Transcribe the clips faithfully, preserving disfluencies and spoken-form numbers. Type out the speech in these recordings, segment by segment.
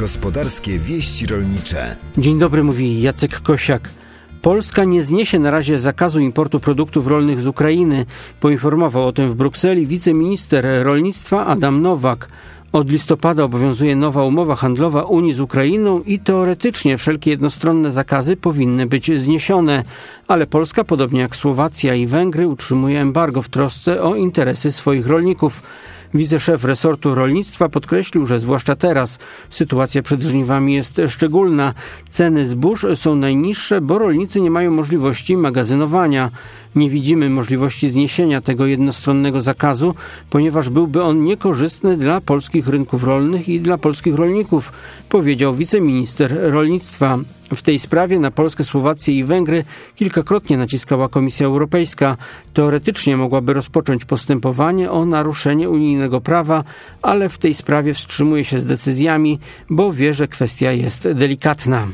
Gospodarskie wieści rolnicze. Dzień dobry, mówi Jacek Kosiak. Polska nie zniesie na razie zakazu importu produktów rolnych z Ukrainy. Poinformował o tym w Brukseli wiceminister rolnictwa Adam Nowak. Od listopada obowiązuje nowa umowa handlowa Unii z Ukrainą i teoretycznie wszelkie jednostronne zakazy powinny być zniesione, ale Polska, podobnie jak Słowacja i Węgry, utrzymuje embargo w trosce o interesy swoich rolników. Wiceszef resortu rolnictwa podkreślił, że zwłaszcza teraz sytuacja przed żniwami jest szczególna. Ceny zbóż są najniższe, bo rolnicy nie mają możliwości magazynowania. Nie widzimy możliwości zniesienia tego jednostronnego zakazu, ponieważ byłby on niekorzystny dla polskich rynków rolnych i dla polskich rolników, powiedział wiceminister rolnictwa. W tej sprawie na Polskę, Słowację i Węgry kilkakrotnie naciskała Komisja Europejska. Teoretycznie mogłaby rozpocząć postępowanie o naruszenie unijnego prawa, ale w tej sprawie wstrzymuje się z decyzjami, bo wie, że kwestia jest delikatna.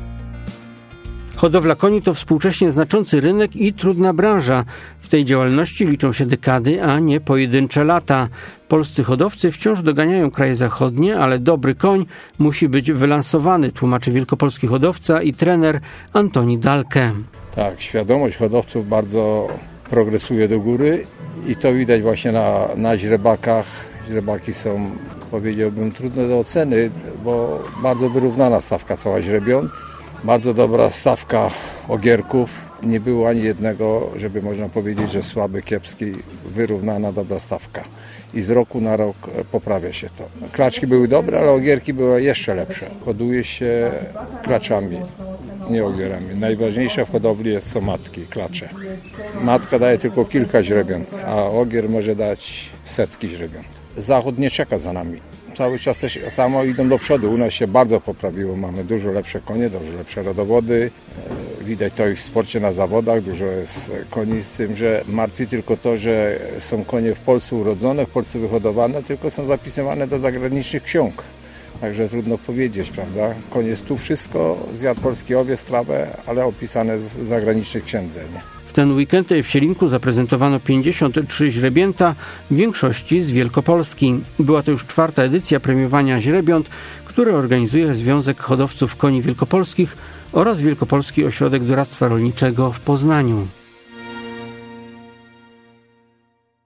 Hodowla koni to współcześnie znaczący rynek i trudna branża. W tej działalności liczą się dekady, a nie pojedyncze lata. Polscy hodowcy wciąż doganiają kraje zachodnie, ale dobry koń musi być wylansowany, tłumaczy wielkopolski hodowca i trener Antoni Dalke. Tak, świadomość hodowców bardzo progresuje do góry i to widać właśnie na, na źrebakach. Źrebaki są, powiedziałbym, trudne do oceny, bo bardzo wyrównana stawka cała źrebiąt. Bardzo dobra stawka ogierków. Nie było ani jednego, żeby można powiedzieć, że słaby, kiepski, wyrównana, dobra stawka. I z roku na rok poprawia się to. Klaczki były dobre, ale ogierki były jeszcze lepsze. Hoduje się klaczami, nie ogierami. Najważniejsze w hodowli są matki, klacze. Matka daje tylko kilka źrebiąt, a ogier może dać setki źrebiąt. Zachód nie czeka za nami. Cały czas też samo idą do przodu. U nas się bardzo poprawiło. Mamy dużo lepsze konie, dużo lepsze rodowody. Widać to i w sporcie na zawodach. Dużo jest koni, z tym, że martwi tylko to, że są konie w Polsce urodzone, w Polsce wyhodowane, tylko są zapisywane do zagranicznych ksiąg. Także trudno powiedzieć, prawda? Koń jest tu wszystko, zjadł polski owiec, trawę, ale opisane w zagranicznej księdze, nie? W ten weekend w Sielinku zaprezentowano pięćdziesiąt trzy źrebięta, w większości z Wielkopolski. Była to już czwarta edycja premiowania źrebiąt, które organizuje Związek Hodowców Koni Wielkopolskich oraz Wielkopolski Ośrodek Doradztwa Rolniczego w Poznaniu.